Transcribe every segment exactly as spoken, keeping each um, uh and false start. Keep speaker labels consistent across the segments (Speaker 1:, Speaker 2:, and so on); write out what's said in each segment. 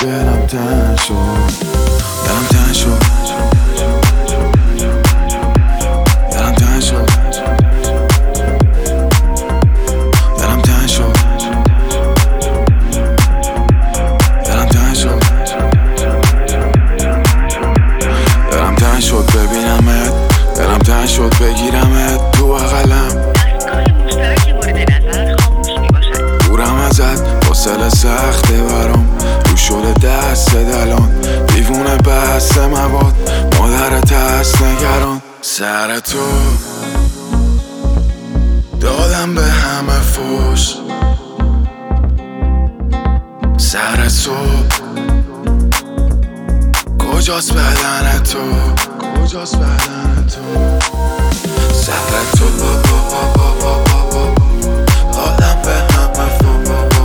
Speaker 1: دلم تنگ شد دلم تنگ شد دلم تنگ شد دلم تنگ شد دلم تنگ شد دلم تنگ شد ببینمت دلم تنگ شد بگیرمت تو بغلم حوصله سخته برام رو شده دست دلان دیوونه بحث مواد مادرت هست نگران سر تو دادم به همه فوش سر تو کجاست بدن تو کجاست بدن تو سر تو دادم به همه فوش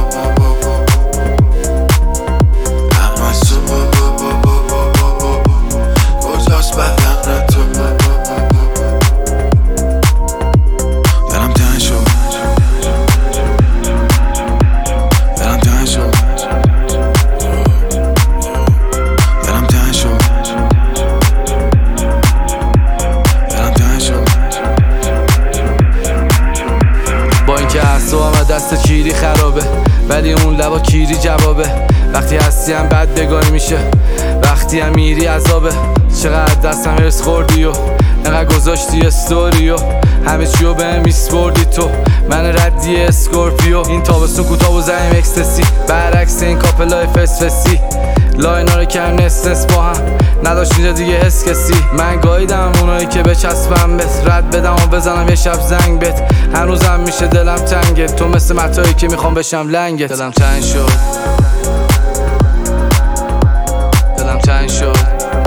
Speaker 1: دست کیری خرابه ولی اون لبا کیری جوابه وقتی هستی هم بد بگانی میشه وقتی هم میری عذابه چقدر دستم هرس خوردی و نقدر گذاشتی استوری و همه چیو به هم میسپردی تو من ردی اسکورپیو این تابستون کوتاه و زنیم اکستسی برعکس این کاپلای فسفسی لاینا رو کم نس نس با هم نداشت اینجا دیگه حس کسی من گاییدم اونایی که بچسبم بهت رد بدم و بزنم یه شب زنگ بهت هنوزم میشه دلم تنگه تو مثل متایی که میخوام بشم لنگت دلم تنگ شد دلم تنگ شد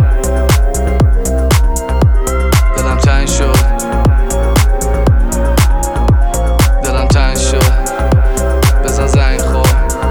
Speaker 1: دلم تنگ شد دلم تنگ شد بزن زنگ خور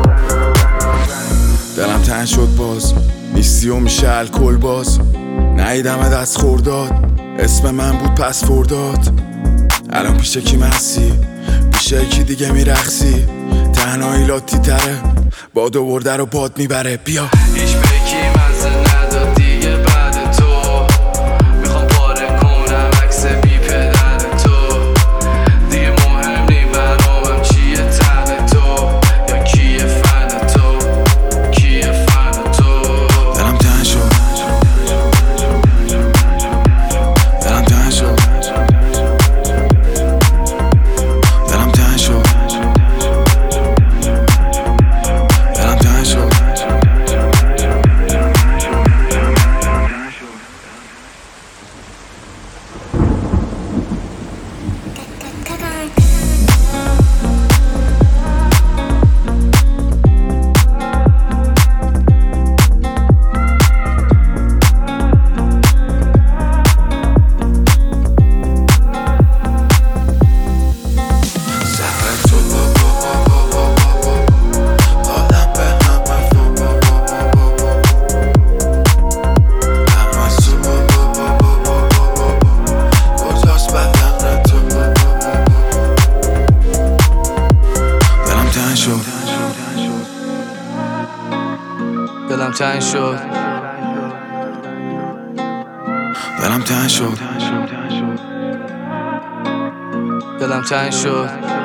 Speaker 1: دلم تنگ شد باز نیستی و میشه الکل باز نهیدمت از خورداد اسم من بود پس فرداد الان پیش کی مسی پیش کی دیگه میرخصی تنهایی لاتی تره باد و برده رو باد میبره بیا هیچ بکی مزه نداد دیگه بعد تو میخوام پاره کنم عکس بی پدر تو دیگه مهم نی برامم چیه تن تو یا کیه فن تو کیه فن تو دلم تنگ شد دلم تنگ شد دلم تنگ شد دلم تنگ شد دلم تنگ شد دلم تنگ شد دلم تنگ شد